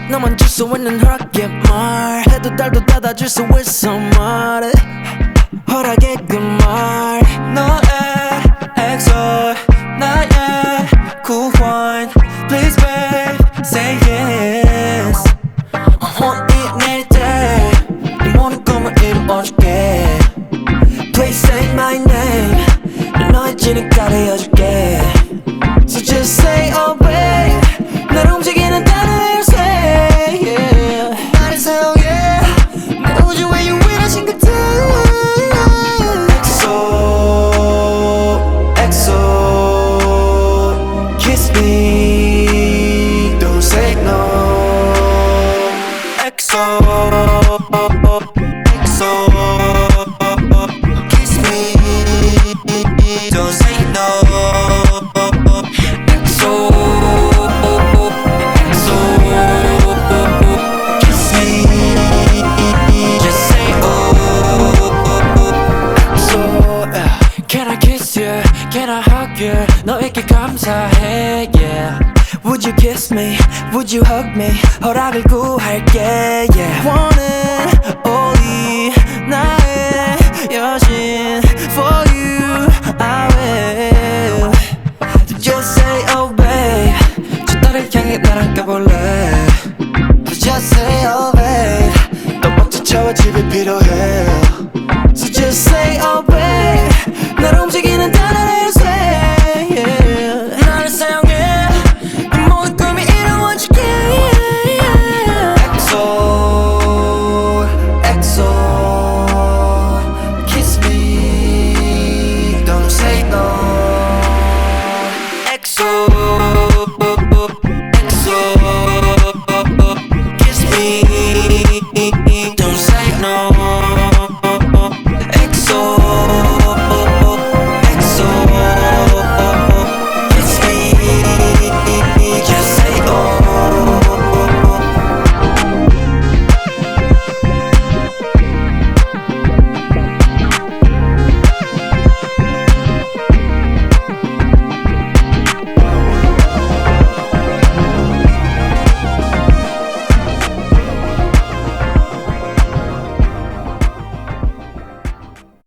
너만 줄 수 있는 허락에 말 해도 달도 닫아줄 수 있어 말 허락의 그 말 너의 엑소 나의 cool wine Please babe say yes 오늘 내일 때네 모든 꿈을 이루어줄게 Please say my name 너의 진흙가루 이어줄게 So just say oh babe 날 움직이는 단어를 say yeah 말해서 yeah 내 우주에 유일하신 그대 XO Kiss me Don't say no XO Kiss me Don't say no Can I hug you? 너에게 감사해 yeah Would you kiss me? Would you hug me? 허락을 구할게 yeah 원해 only 나의 여신 For you I will Just say oh babe 저 달을 향해 날아가 볼래